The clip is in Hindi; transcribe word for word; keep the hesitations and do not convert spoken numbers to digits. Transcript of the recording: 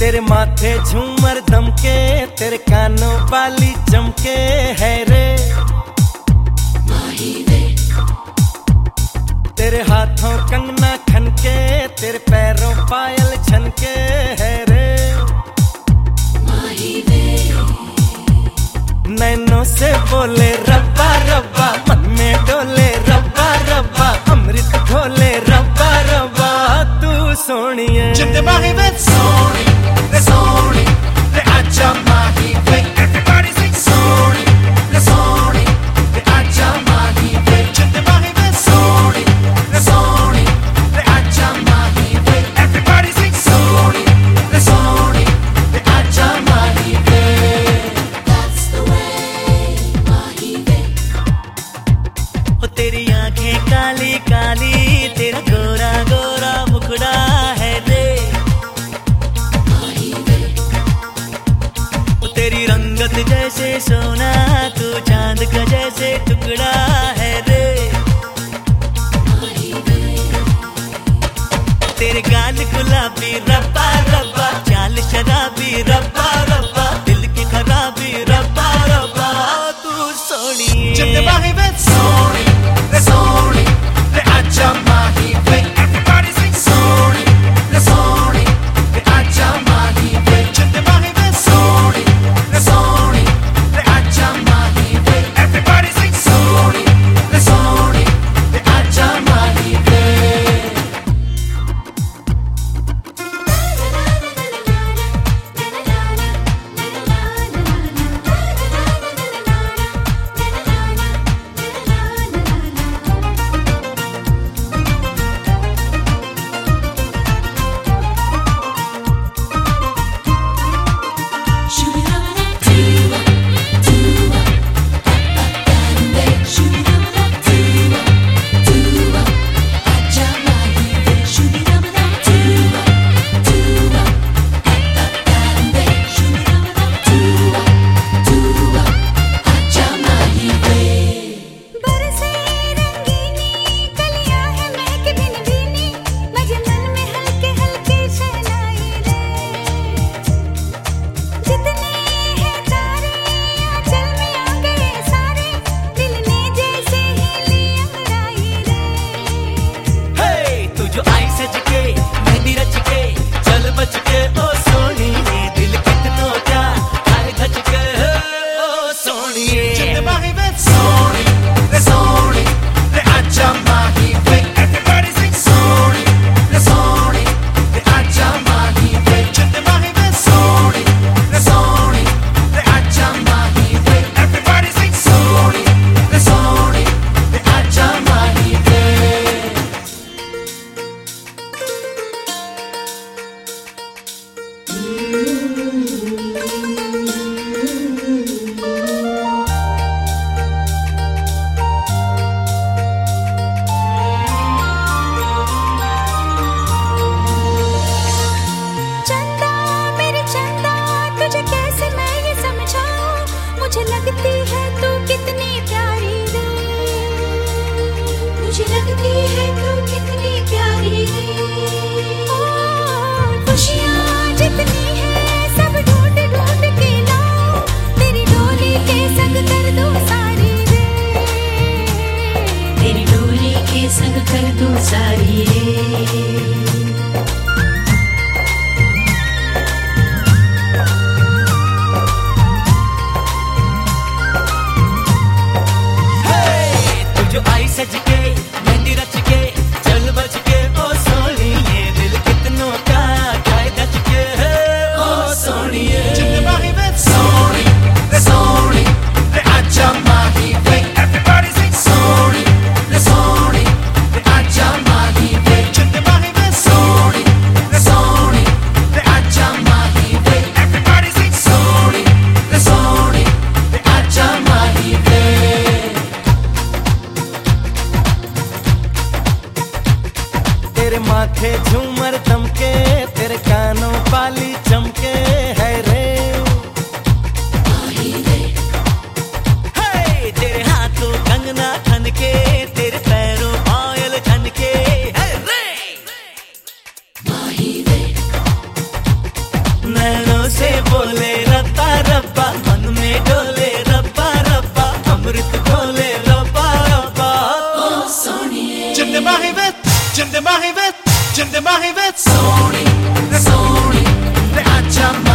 तेरे माथे झूमर दमके, तेरे कानों वाली चमके है रे माही वे। तेरे हाथों कंगना खनके, तेरे पैरों पायल छनके है रे माही वे। नैनों से बोले रब्बा रब्बा, मन में डोले रब्बा रब्बा, अमृत घोले रब्बा रब्बा, तू सोनिए जिंदे माही वे सोनी रे सोनी रे आजा माही वे। Everybody sing सोनी रे सोनी रे आजा माही वे। जिंदे माही वे सोनी रे सोनी रे आजा माही वे। Everybody sing सोनी रे सोनी रे आजा माही वे। That's the way माही वे। ओ तेरी आंखें काली काली, तेरा गोरा गोरा मुखड़ा है रे माही वे। तेरी रंगत जैसे सोना, तू चांद का जैसे टुकड़ा है रे माही वे। तेरे गाल गुलाबी रब्बा रब्बा, चाल शराबी रब्बा रब्बा, दिल की खराबी रब्बा रब्बा, तू सोनिए जिंदे माही वे सोनी रे सोनी रे आजा माही वे। Everybody sing सोनी रे सोनी रे आजा माही वे। जिंदे माही वे सोनी रे सोनी रे आजा माही वे। Everybody sing सोनी रे सोनी रे आजा माही वे। संग कर दो सारी रे। सज के मेहंदी रच के चल बच के ओ सोनिए, दिल कितनों का खाए दच के ओ सोनिए। जिंदे माही वे सोनी रे सोनी रे आजा माही वे। Everybody sing सोनी रे सोनी रे आजा माही वे। जिंदे माही वे सोनी रे सोनी रे आजा माही वे। Everybody sing सोनी रे सोनी रे आजा माही वे। तेरे माथे झूमर दमके, तेरे कानों वाली चमके है रे माही वे। हे तेरे हाथों कंगना खनके, तेरे पैरों पायल छनके है रे माही वे। जिंदे माही वे जिंदे माही वे सोनी रे सोनी रे आजा